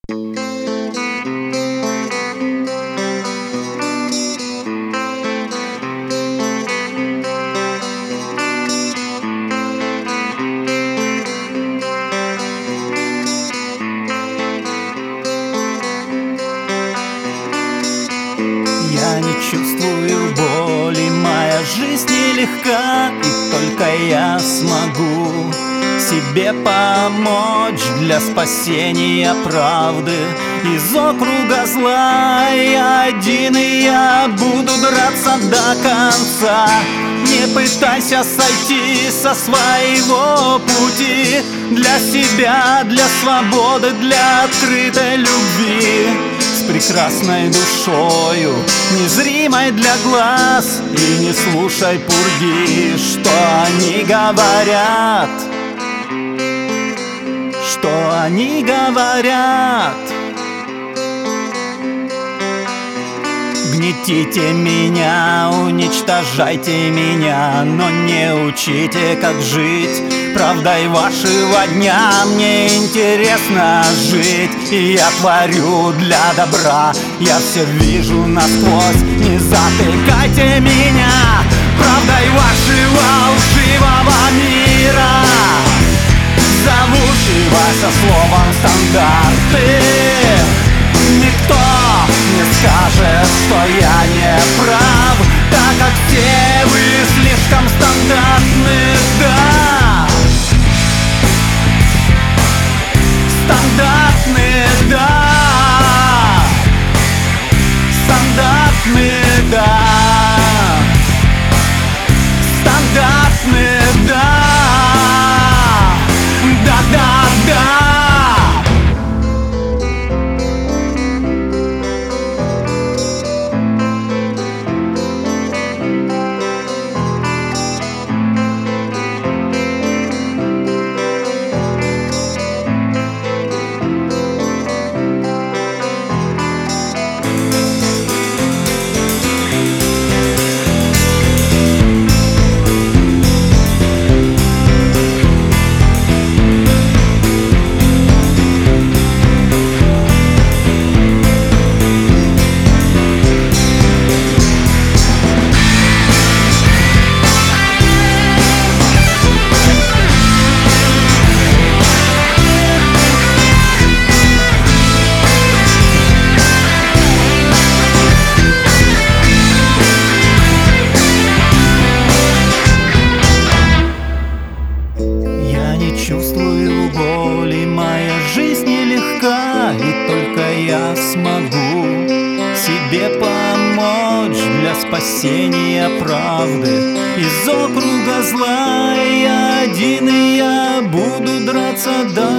Я не чувствую боли, моя жизнь нелегка, и только я смогу себе помочь для спасения правды. Из округа зла я один, и я буду драться до конца. Не пытайся сойти со своего пути. Для себя, для свободы, для открытой любви, с прекрасной душою, незримой для глаз. И не слушай пурги, что они говорят, что они говорят. Гнетите меня, уничтожайте меня, но не учите, как жить правдой вашего дня. Мне интересно жить, и я творю для добра. Я все вижу насквозь, не затыкайте меня правдой вашего лживого мира, завушивая словом стандарты. Никто не скажет, что я не прав, так как все вы слишком стандартны, да. Стандартны, да. Стандартны, да. Стандартны, да. Да-да-да. Чувствую боли, моя жизнь нелегка, и только я смогу себе помочь для спасения правды. Из округа зла я один, и я буду драться до